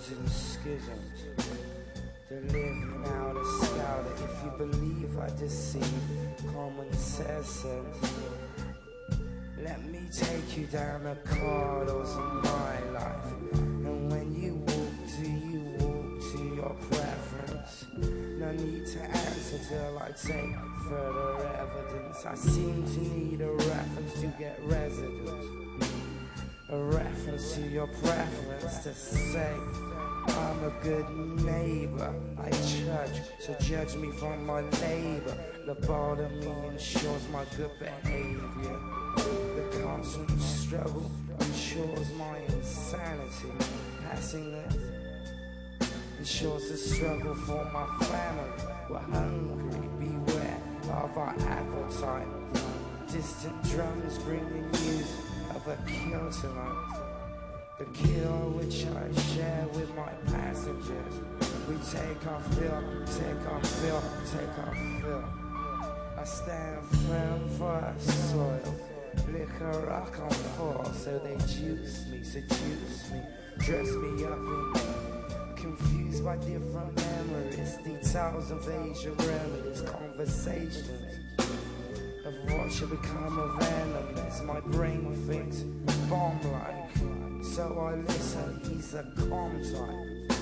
schisms and schisms. They're living out a scout. If you believe I deceive, common sense. Let me take you down the corridors of my life. And when you walk, do you walk to your preference? No need to answer till I take further evidence. I seem to need a reference to get residence. A reference to your preference to say I'm a good neighbor. I judge, so judge me from my labor. Lobotomy ensures my good behavior. The constant struggle ensures my insanity. Passing it ensures the struggle for my family. We're hungry, beware of our appetite. Distant drums bring the news of a kill tonight. The kill which I share with my passengers. We take our fill, take our fill, take our fill. I stand firm for our soil. Liquor I can fall, so they juice me, seduce me, dress me up in confused by different memories, details of Asian remedies, conversations of what should become of enemies. My brain thinks bomb-like, so I listen, he's a calm type.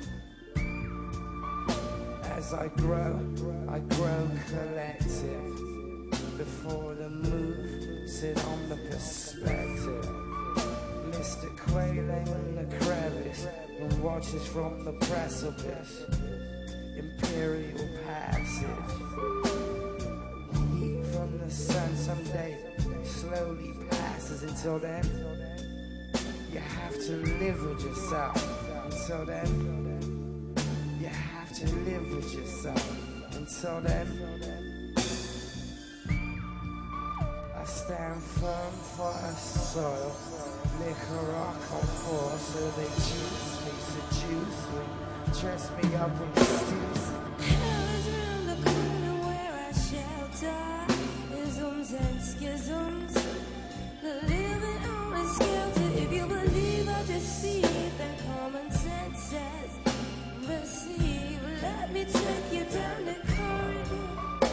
As I grow collective. Before the move, sit on the perspective. Mr. Quayling in the crevice and watches from the precipice. Imperial passage. Heat from the sun someday slowly passes. Until then, you have to live with yourself. Until then, you have to live with yourself. Until then, I stand firm for a soil. Liquor I can pour, so they juice me, seduce me, dress me up in stews. Hell's around the corner where I shelter. Isms and schisms. The living on a skelter. If you believe I deceive, then common sense says receive. Let me take you down the corridor.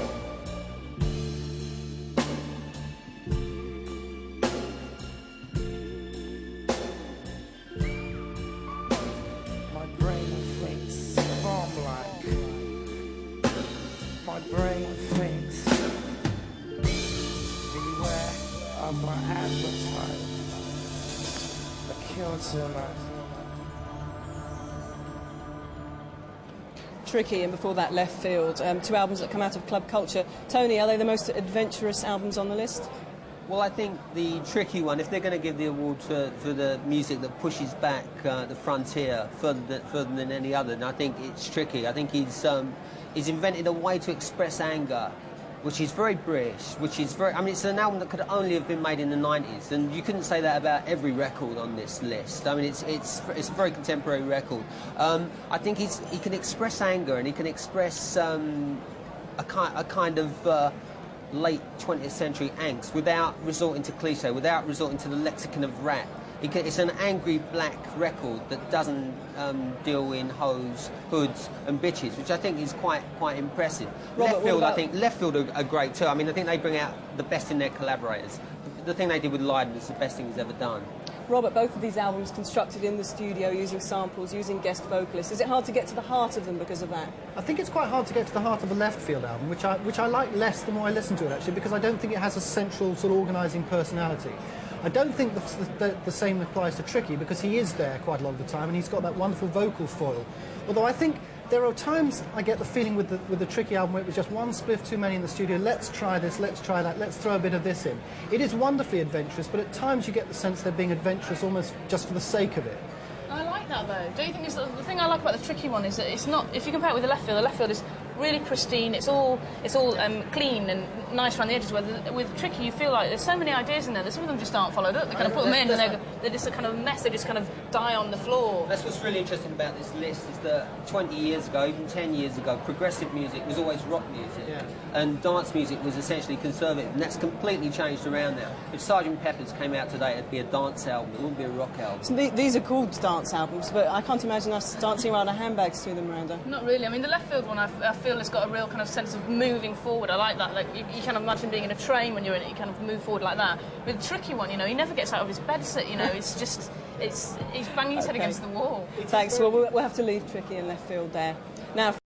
My brain thinks, beware of my appetite. A kill tonight. Tricky, and before that, Left Field. Two albums that come out of club culture. Tony, are they the most adventurous albums on the list? Well, I think the Tricky one, if they're going to give the award for the music that pushes back the frontier further than any other, then I think it's Tricky. I think he's invented a way to express anger, which is very British, which is very... I mean, it's an album that could only have been made in the 90s, and you couldn't say that about every record on this list. I mean, it's a very contemporary record. I think he can express anger, and he can express a kind of... late 20th century angst without resorting to cliche, without resorting to the lexicon of rap. It's an angry black record that doesn't deal in hoes, hoods and bitches, which I think is quite impressive. Robert, I think Left Field are great too. I mean, I think they bring out the best in their collaborators. The thing they did with Lydon is the best thing he's ever done. Robert, both of these albums constructed in the studio using samples, using guest vocalists. Is it hard to get to the heart of them because of that? I think it's quite hard to get to the heart of a Left Field album, which I like less the more I listen to it, actually, because I don't think it has a central sort of organising personality. I don't think the same applies to Tricky, because he is there quite a lot of the time, and he's got that wonderful vocal foil. Although I think there are times I get the feeling with the Tricky album where it was just one spliff too many in the studio. Let's try this, let's try that, let's throw a bit of this in. It is wonderfully adventurous, but at times you get the sense they're being adventurous almost just for the sake of it. I like that though. Don't you think the thing I like about the Tricky one is that it's not, if you compare it with the Left Field is really pristine. It's all clean and nice around the edges. With Tricky, you feel like there's so many ideas in there that some of them just aren't followed up. They kind of put them in and they're just a kind of mess. They just kind of die on the floor. That's what's really interesting about this list is that 20 years ago, even 10 years ago, progressive music was always rock music, and dance music was essentially conservative, and that's completely changed around now. If Sgt. Pepper's came out today, it'd be a dance album. It wouldn't be a rock album. So these are called dance albums, but I can't imagine us dancing around our handbags to them, Miranda. Not really. I mean, the Left Field one, I feel has got a real kind of sense of moving forward. I like that. Like you kind of imagine being in a train when you're in it. You kind of move forward like that. With the Tricky one, he never gets out of his bed. It's just he's banging his head against the wall. Thanks. Well, we'll have to leave Tricky and Left Field there now.